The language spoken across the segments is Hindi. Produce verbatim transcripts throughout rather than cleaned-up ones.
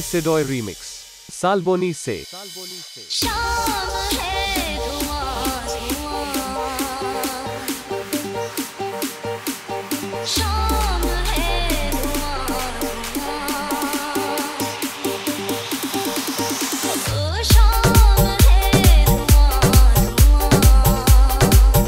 सिडॉय रीमिक्स साल्बोनी से। शाम है धुआं धुआं, शाम है धुआं धुआं, ओ शाम है धुआं धुआं,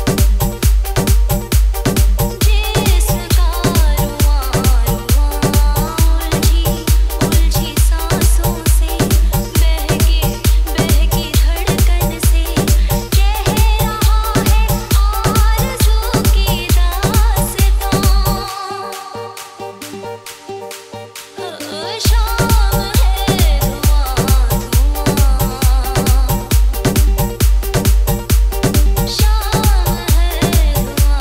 जिसका रुआं रुआं उलझी उलझी सांसों से बहकी बहकी धड़कन से कह रहा है आरज़ू की दास्तां। ओ शाम है धुआं धुआं, शाम है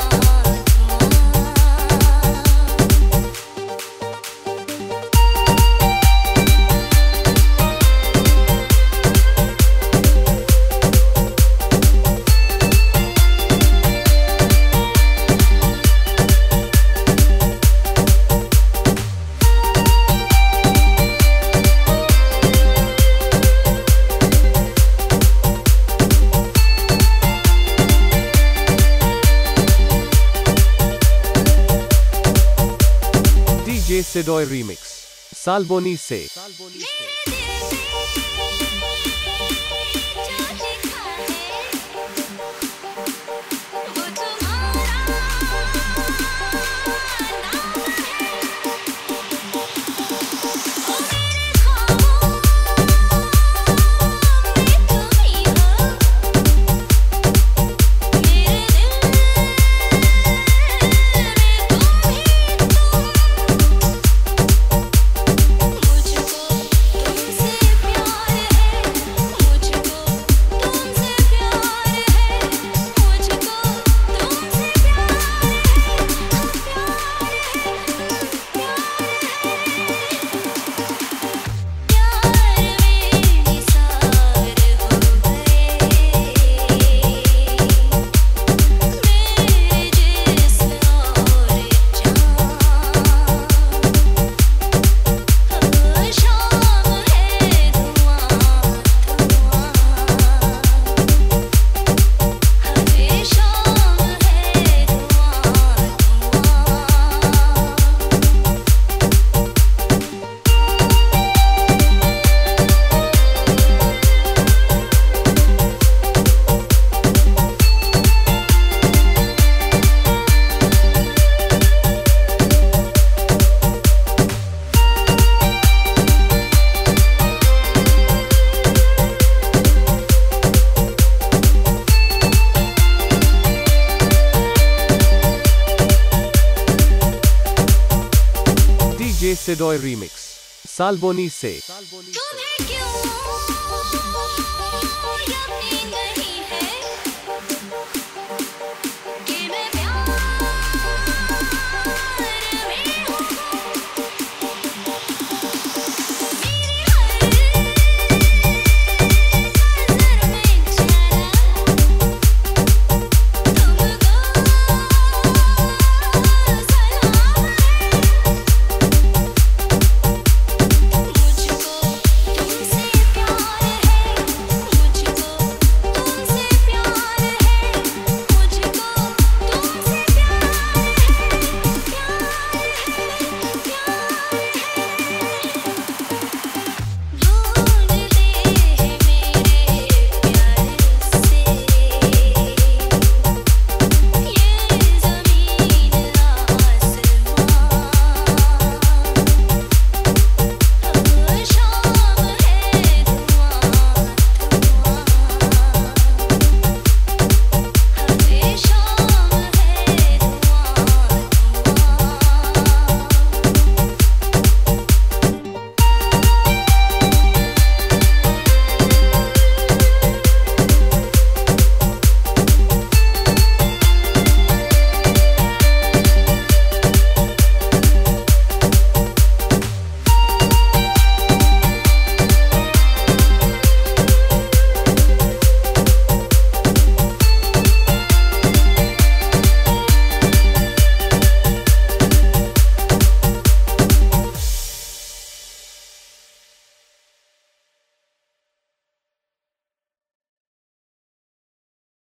डीजे सिडॉय रीमिक्स साल्बोनी से। डीजे सिडॉय रीमिक्स साल्बोनी से। तुम्हें क्यों यकीन नहीं है